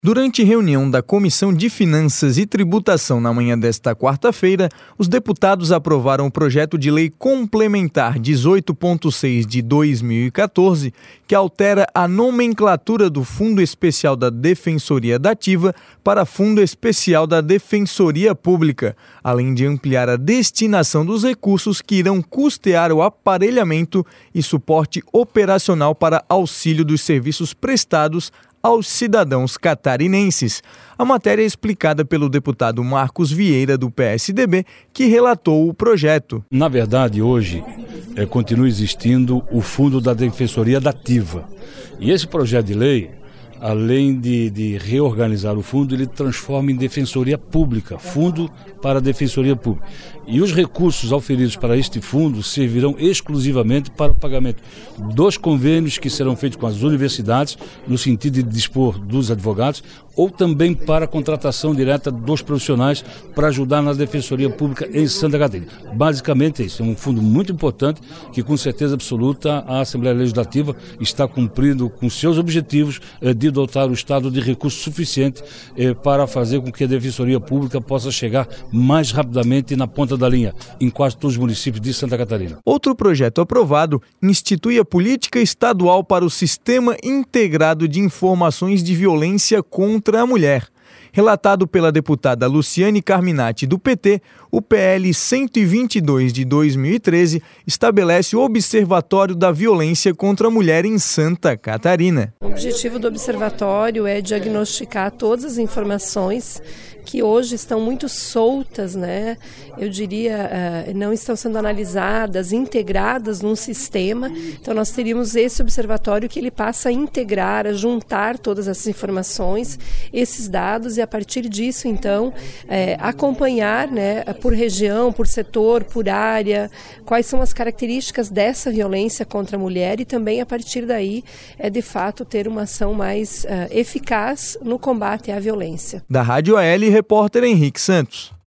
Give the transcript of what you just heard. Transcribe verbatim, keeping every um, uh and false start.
Durante reunião da Comissão de Finanças e Tributação na manhã desta quarta-feira, os deputados aprovaram o projeto de lei complementar dezoito ponto seis de dois mil e quatorze, que altera a nomenclatura do Fundo Especial da Defensoria Dativa para Fundo Especial da Defensoria Pública, além de ampliar a destinação dos recursos que irão custear o aparelhamento e suporte operacional para auxílio dos serviços prestados aos cidadãos catarinenses. A matéria é explicada pelo deputado Marcos Vieira, do P S D B, que relatou o projeto. Na verdade, hoje, é, continua existindo o Fundo da Defensoria Dativa. E esse projeto de lei, além de, de reorganizar o fundo, ele transforma em Defensoria Pública, Fundo para a Defensoria Pública. E os recursos auferidos para este fundo servirão exclusivamente para o pagamento dos convênios que serão feitos com as universidades, no sentido de dispor dos advogados, ou também para a contratação direta dos profissionais para ajudar na Defensoria Pública em Santa Catarina. Basicamente, isso é um fundo muito importante que, com certeza absoluta, a Assembleia Legislativa está cumprindo com seus objetivos eh, de dotar o Estado de recursos suficientes eh, para fazer com que a Defensoria Pública possa chegar mais rapidamente na ponta da linha, em quase todos os municípios de Santa Catarina. Outro projeto aprovado institui a política estadual para o Sistema Integrado de Informações de Violência contra a Mulher. Relatado pela deputada Luciane Carminati, do P T, o P L cento e vinte e dois de dois mil e treze estabelece o Observatório da Violência contra a Mulher em Santa Catarina. O objetivo do observatório é diagnosticar todas as informações que hoje estão muito soltas, né? Eu diria, não estão sendo analisadas, integradas num sistema. Então nós teríamos esse observatório que ele passa a integrar, a juntar todas essas informações, esses dados, e a partir disso, então, é, acompanhar, né, por região, por setor, por área, quais são as características dessa violência contra a mulher, e também, a partir daí, é de fato ter uma ação mais uh, eficaz no combate à violência. Da Rádio A L, repórter Henrique Santos.